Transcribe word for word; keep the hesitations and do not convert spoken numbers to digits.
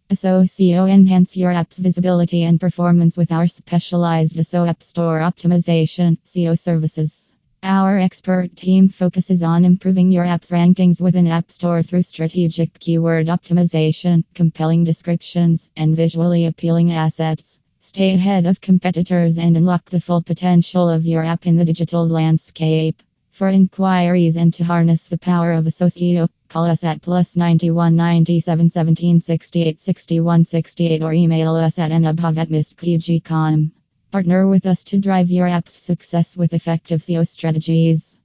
S E O enhance your app's visibility and performance with our specialized S E O App Store optimization S E O services. Our expert team focuses on improving your app's rankings within App Store through strategic keyword optimization, compelling descriptions, and visually appealing assets. Stay ahead of competitors and unlock the full potential of your app in the digital landscape. For inquiries and to harness the power of S E O, call us at plus ninety-one ninety-seven seventeen sixty-eight sixty-one sixty-eight or email us at anubhav at mispg dot com. Partner with us to drive your app's success with effective S E O strategies.